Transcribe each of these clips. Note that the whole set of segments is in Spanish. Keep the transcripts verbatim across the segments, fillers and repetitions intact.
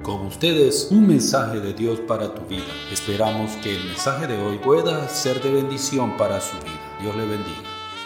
Con ustedes, un mensaje de Dios para tu vida. Esperamos que el mensaje de hoy pueda ser de bendición para su vida. Dios le bendiga.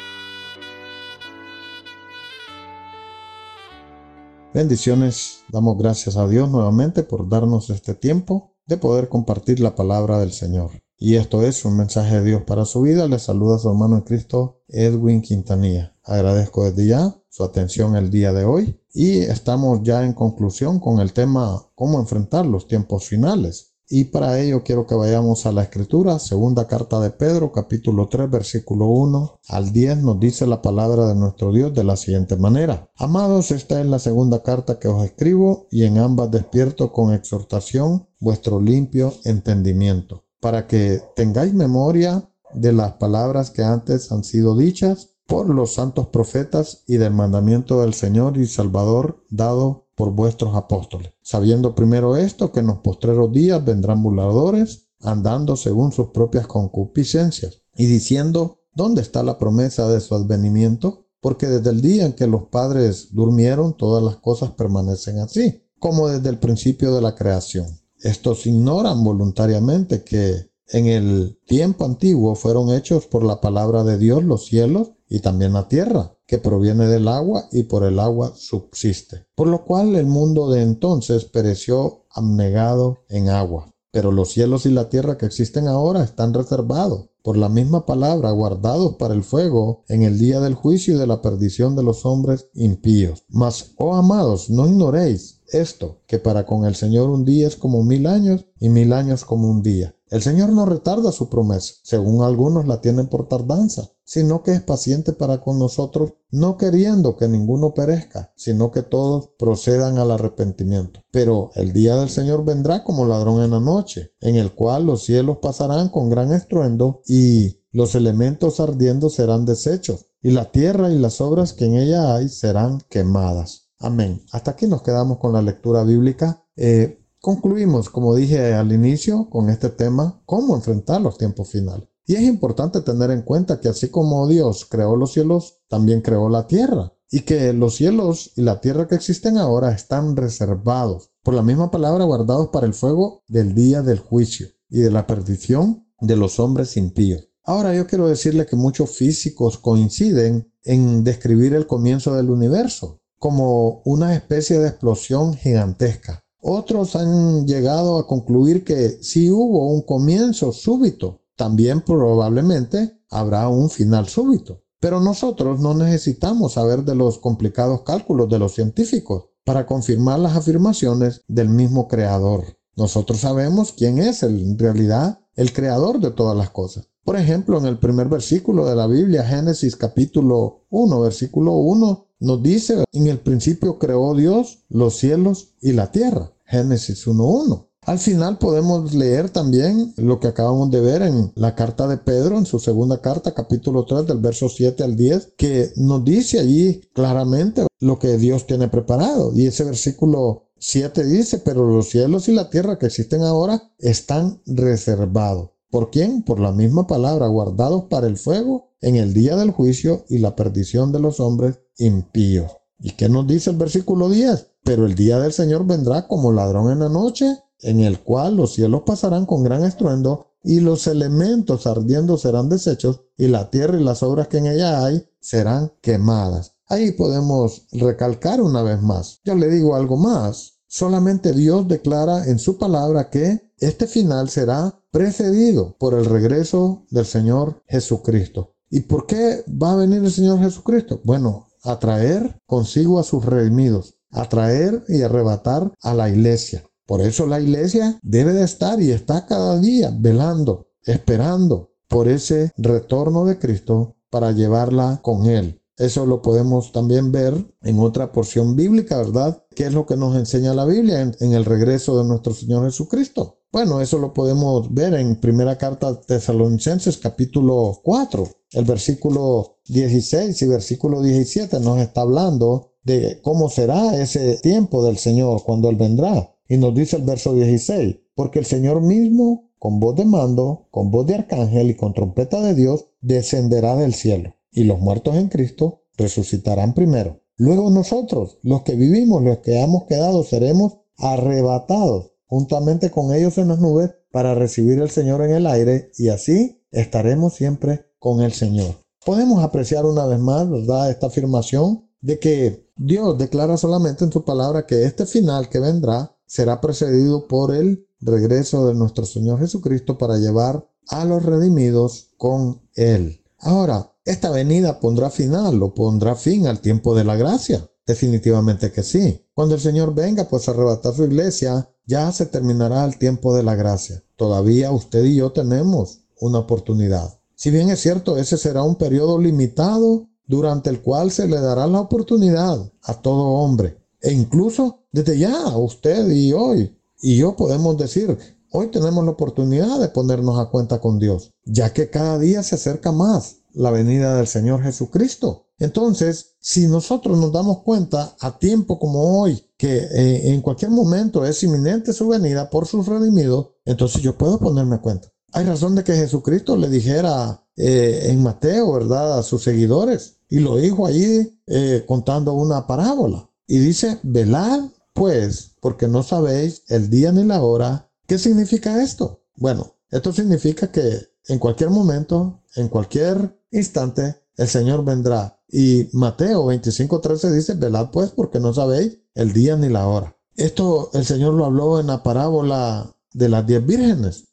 Bendiciones, damos gracias a Dios nuevamente por darnos este tiempo de poder compartir la palabra del Señor. Y esto es un mensaje de Dios para su vida. Les saluda su hermano en Cristo, Edwin Quintanilla. Agradezco desde ya su atención el día de hoy y estamos ya en conclusión con el tema cómo enfrentar los tiempos finales. Y para ello quiero que vayamos a la Escritura. Segunda carta de Pedro, capítulo tres, versículo uno al diez, nos dice la palabra de nuestro Dios de la siguiente manera. Amados, esta es la segunda carta que os escribo, y en ambas despierto con exhortación vuestro limpio entendimiento, para que tengáis memoria de las palabras que antes han sido dichas por los santos profetas y del mandamiento del Señor y Salvador dado por vuestros apóstoles, sabiendo primero esto, que en los postreros días vendrán burladores, andando según sus propias concupiscencias, y diciendo, ¿dónde está la promesa de su advenimiento? Porque desde el día en que los padres durmieron, todas las cosas permanecen así, como desde el principio de la creación. Estos ignoran voluntariamente que en el tiempo antiguo fueron hechos por la palabra de Dios los cielos y también la tierra, que proviene del agua y por el agua subsiste. Por lo cual el mundo de entonces pereció abnegado en agua. Pero los cielos y la tierra que existen ahora están reservados, por la misma palabra, guardados para el fuego en el día del juicio y de la perdición de los hombres impíos. Mas, oh amados, no ignoréis esto, que para con el Señor un día es como mil años y mil años como un día. El Señor no retarda su promesa, según algunos la tienen por tardanza, sino que es paciente para con nosotros, no queriendo que ninguno perezca, sino que todos procedan al arrepentimiento. Pero el día del Señor vendrá como ladrón en la noche, en el cual los cielos pasarán con gran estruendo y los elementos ardiendo serán deshechos, y la tierra y las obras que en ella hay serán quemadas. Amén. Hasta aquí nos quedamos con la lectura bíblica. Eh, concluimos, como dije al inicio, con este tema, cómo enfrentar los tiempos finales. Y es importante tener en cuenta que así como Dios creó los cielos, también creó la tierra. Y que los cielos y la tierra que existen ahora están reservados, por la misma palabra, guardados para el fuego del día del juicio y de la perdición de los hombres impíos. Ahora yo quiero decirle que muchos físicos coinciden en describir el comienzo del universo como una especie de explosión gigantesca. Otros han llegado a concluir que si hubo un comienzo súbito, también probablemente habrá un final súbito. Pero nosotros no necesitamos saber de los complicados cálculos de los científicos para confirmar las afirmaciones del mismo Creador. Nosotros sabemos quién es en realidad el Creador de todas las cosas. Por ejemplo, en el primer versículo de la Biblia, Génesis capítulo uno, versículo uno, nos dice, en el principio creó Dios los cielos y la tierra. Génesis uno uno. Al final podemos leer también lo que acabamos de ver en la carta de Pedro, en su segunda carta, capítulo tres, del verso siete al diez, que nos dice allí claramente lo que Dios tiene preparado. Y ese versículo siete dice, pero los cielos y la tierra que existen ahora están reservados. ¿Por quién? Por la misma palabra, guardados para el fuego en el día del juicio y la perdición de los hombres impíos. ¿Y qué nos dice el versículo diez? Pero el día del Señor vendrá como ladrón en la noche, en el cual los cielos pasarán con gran estruendo y los elementos ardiendo serán deshechos y la tierra y las obras que en ella hay serán quemadas. Ahí podemos recalcar una vez más. Yo le digo algo más. Solamente Dios declara en su palabra que este final será precedido por el regreso del Señor Jesucristo. ¿Y por qué va a venir el Señor Jesucristo? Bueno, a traer consigo a sus redimidos, a traer y arrebatar a la iglesia. Por eso la iglesia debe de estar y está cada día velando, esperando por ese retorno de Cristo para llevarla con Él. Eso lo podemos también ver en otra porción bíblica, ¿verdad? ¿Qué es lo que nos enseña la Biblia en, en el regreso de nuestro Señor Jesucristo? Bueno, eso lo podemos ver en primera carta a Tesalonicenses capítulo cuatro. El versículo dieciséis y versículo diecisiete nos está hablando de cómo será ese tiempo del Señor cuando Él vendrá. Y nos dice el verso dieciséis, porque el Señor mismo, con voz de mando, con voz de arcángel y con trompeta de Dios, descenderá del cielo. Y los muertos en Cristo resucitarán primero. Luego nosotros, los que vivimos, los que hemos quedado, seremos arrebatados juntamente con ellos en las nubes para recibir al Señor en el aire, y así estaremos siempre con el Señor. Podemos apreciar una vez más, ¿verdad?, esta afirmación de que Dios declara solamente en su palabra que este final que vendrá será precedido por el regreso de nuestro Señor Jesucristo para llevar a los redimidos con Él. Ahora, esta venida pondrá final o pondrá fin al tiempo de la gracia. Definitivamente que sí. Cuando el Señor venga, pues a arrebatar su iglesia, ya se terminará el tiempo de la gracia. Todavía usted y yo tenemos una oportunidad. Si bien es cierto, ese será un periodo limitado durante el cual se le dará la oportunidad a todo hombre. E incluso desde ya, usted y hoy y yo podemos decir, hoy tenemos la oportunidad de ponernos a cuenta con Dios, ya que cada día se acerca más la venida del Señor Jesucristo. Entonces, si nosotros nos damos cuenta a tiempo como hoy, que eh, en cualquier momento es inminente su venida por sus redimidos, entonces yo puedo ponerme a cuenta. Hay razón de que Jesucristo le dijera eh, en Mateo, ¿verdad?, a sus seguidores, y lo dijo allí eh, contando una parábola. Y dice, velad pues, porque no sabéis el día ni la hora. ¿Qué significa esto? Bueno, esto significa que en cualquier momento, en cualquier instante, el Señor vendrá. Y Mateo veinticinco trece dice, velad pues, porque no sabéis el día ni la hora. Esto el Señor lo habló en la parábola de las diez vírgenes.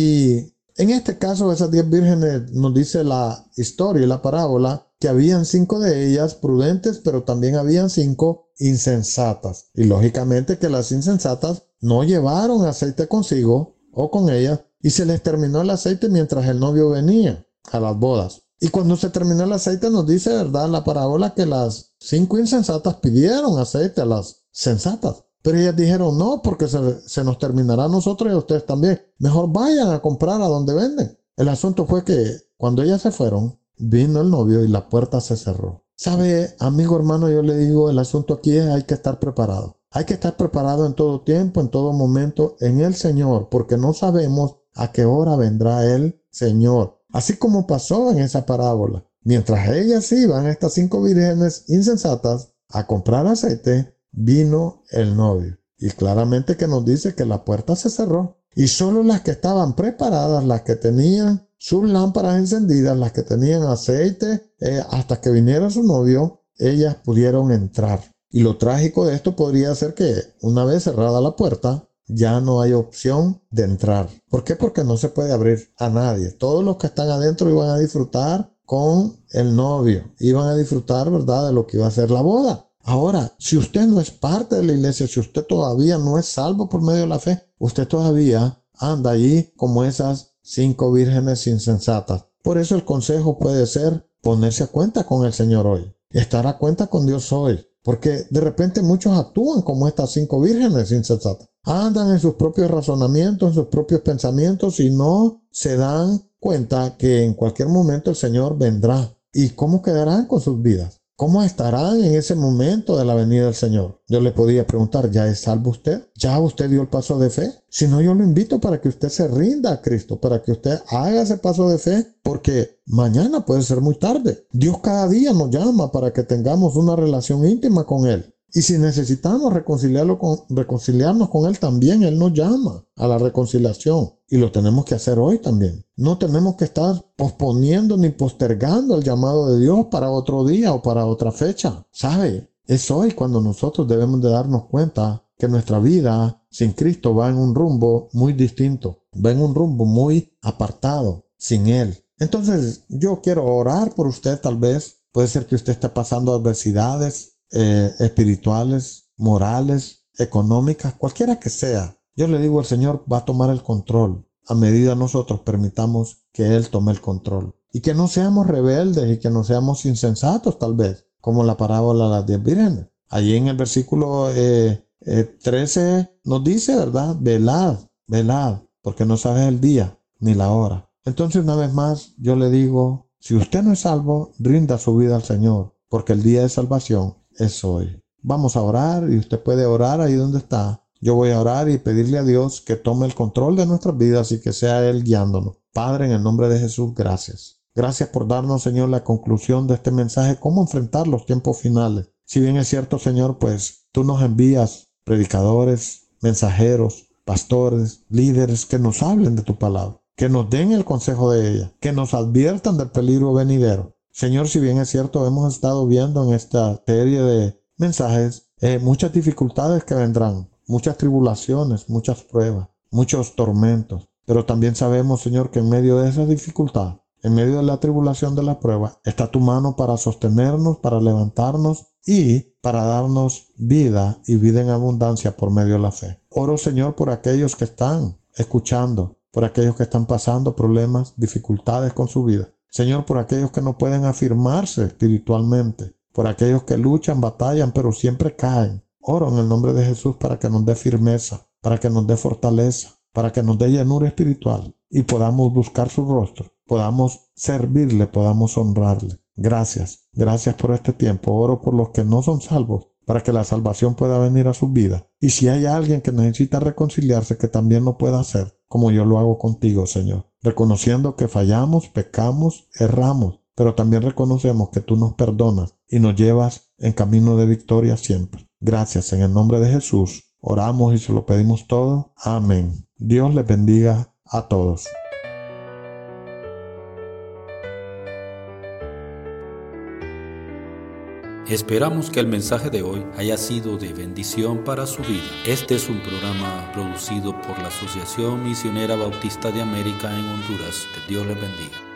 Y en este caso, esas diez vírgenes, nos dice la historia y la parábola, que habían cinco de ellas prudentes, pero también habían cinco insensatas. Y lógicamente que las insensatas no llevaron aceite consigo o con ellas, y se les terminó el aceite mientras el novio venía a las bodas. Y cuando se terminó el aceite, nos dice, ¿verdad?, la parábola, que las cinco insensatas pidieron aceite a las sensatas. Pero ellas dijeron, no, porque se, se nos terminará a nosotros y a ustedes también. Mejor vayan a comprar a donde venden. El asunto fue que cuando ellas se fueron, vino el novio y la puerta se cerró. ¿Sabe, amigo hermano? Yo le digo, el asunto aquí es hay que estar preparado. Hay que estar preparado en todo tiempo, en todo momento, en el Señor, porque no sabemos a qué hora vendrá el Señor. Así como pasó en esa parábola. Mientras ellas iban, estas cinco vírgenes insensatas, a comprar aceite, vino el novio. Y claramente que nos dice que la puerta se cerró. Y solo las que estaban preparadas, las que tenían sus lámparas encendidas, las que tenían aceite, eh, hasta que viniera su novio, ellas pudieron entrar. Y lo trágico de esto podría ser que una vez cerrada la puerta, ya no hay opción de entrar. ¿Por qué? Porque no se puede abrir a nadie. Todos los que están adentro iban a disfrutar con el novio. Iban a disfrutar, ¿verdad?, de lo que iba a ser la boda. Ahora, si usted no es parte de la iglesia, si usted todavía no es salvo por medio de la fe, usted todavía anda allí como esas cinco vírgenes insensatas. Por eso el consejo puede ser ponerse a cuenta con el Señor hoy. Estar a cuenta con Dios hoy. Porque de repente muchos actúan como estas cinco vírgenes insensatas. Andan en sus propios razonamientos, en sus propios pensamientos y no se dan cuenta que en cualquier momento el Señor vendrá. ¿Y cómo quedarán con sus vidas? ¿Cómo estarán en ese momento de la venida del Señor? Yo le podía preguntar, ¿ya es salvo usted? ¿Ya usted dio el paso de fe? Si no, yo lo invito para que usted se rinda a Cristo, para que usted haga ese paso de fe, porque mañana puede ser muy tarde. Dios cada día nos llama para que tengamos una relación íntima con Él. Y si necesitamos reconciliarlo con, reconciliarnos con Él también, Él nos llama a la reconciliación. Y lo tenemos que hacer hoy también. No tenemos que estar posponiendo ni postergando el llamado de Dios para otro día o para otra fecha. ¿Sabe? Es hoy cuando nosotros debemos de darnos cuenta que nuestra vida sin Cristo va en un rumbo muy distinto. Va en un rumbo muy apartado, sin Él. Entonces, yo quiero orar por usted tal vez. Puede ser que usted esté pasando adversidades eh, espirituales, morales, económicas, cualquiera que sea. Yo le digo, el Señor va a tomar el control a medida nosotros permitamos que Él tome el control. Y que no seamos rebeldes y que no seamos insensatos tal vez, como la parábola de las diez vírgenes. Allí en el versículo eh, eh, trece nos dice, ¿verdad? Velad, velad, porque no sabes el día ni la hora. Entonces, una vez más, yo le digo, si usted no es salvo, rinda su vida al Señor, porque el día de salvación es hoy. Vamos a orar y usted puede orar ahí donde está. Yo voy a orar y pedirle a Dios que tome el control de nuestras vidas y que sea Él guiándonos. Padre, en el nombre de Jesús, gracias. Gracias por darnos, Señor, la conclusión de este mensaje, cómo enfrentar los tiempos finales. Si bien es cierto, Señor, pues tú nos envías predicadores, mensajeros, pastores, líderes que nos hablen de tu palabra, que nos den el consejo de ella, que nos adviertan del peligro venidero. Señor, si bien es cierto, hemos estado viendo en esta serie de mensajes eh, muchas dificultades que vendrán, muchas tribulaciones, muchas pruebas, muchos tormentos, pero también sabemos, Señor, que en medio de esa dificultad, en medio de la tribulación de la prueba, está tu mano para sostenernos, para levantarnos y para darnos vida y vida en abundancia por medio de la fe. Oro, Señor, por aquellos que están escuchando, por aquellos que están pasando problemas, dificultades con su vida. Señor, por aquellos que no pueden afirmarse espiritualmente, por aquellos que luchan, batallan, pero siempre caen. Oro en el nombre de Jesús para que nos dé firmeza, para que nos dé fortaleza, para que nos dé llenura espiritual y podamos buscar su rostro, podamos servirle, podamos honrarle. Gracias, gracias por este tiempo. Oro por los que no son salvos, para que la salvación pueda venir a sus vidas. Y si hay alguien que necesita reconciliarse, que también lo pueda hacer, como yo lo hago contigo, Señor. Reconociendo que fallamos, pecamos, erramos, pero también reconocemos que tú nos perdonas y nos llevas en camino de victoria siempre. Gracias, en el nombre de Jesús. Oramos y se lo pedimos todo. Amén. Dios les bendiga a todos. Esperamos que el mensaje de hoy haya sido de bendición para su vida. Este es un programa producido por la Asociación Misionera Bautista de América en Honduras. Que Dios les bendiga.